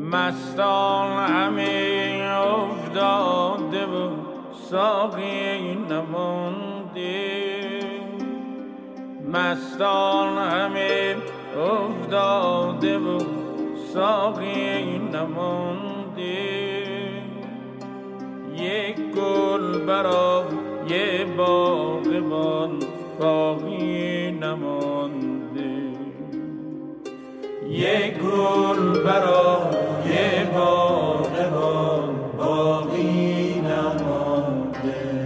مستان همه افتاده و ساقی نمانده، مستان همه افتاده و ساقی نمانده، یک گل برای باغبان باقی نمانده، یک گل برای باغبان باقی نمانده.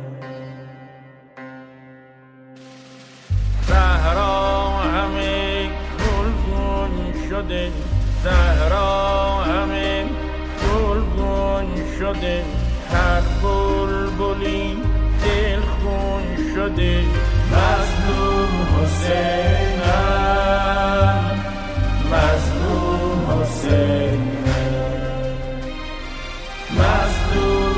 صحرا همه گلگون شده، صحرا همه گلگون شده، هر بلبلی دلخون شده، مظلوم حسینم، مظلوم حسینم، مظلوم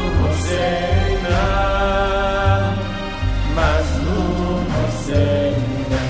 حسینم، مظلوم حسینم.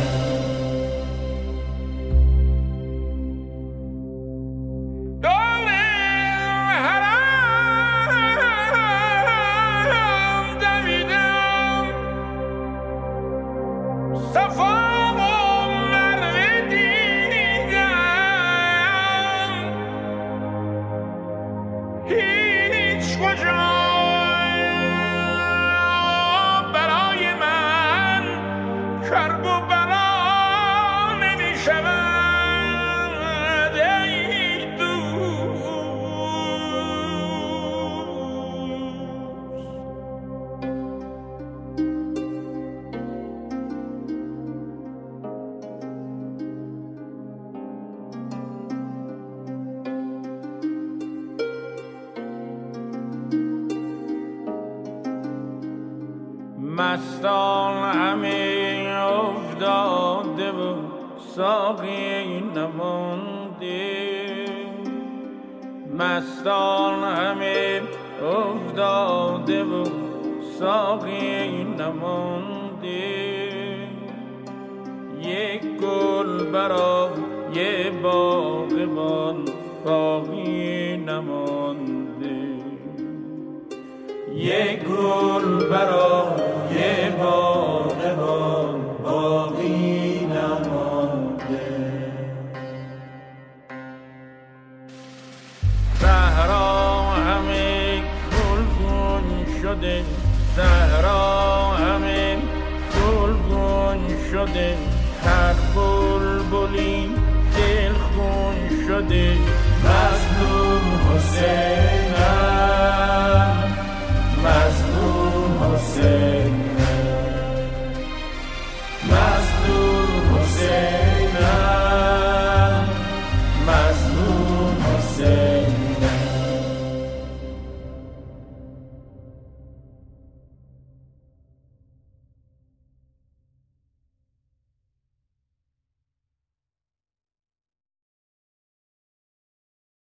مستان همه افتاده و ساقی نمانده، مستان همه افتاده و ساقی نمانده، یک گل برای باغبان باقی نمانده، یک گل برای باغبان باقی نمانده. صحرا همه گلگون شده، صحرا همه گلگون شده، هر بلبلی دلخون شده، مظلوم حسین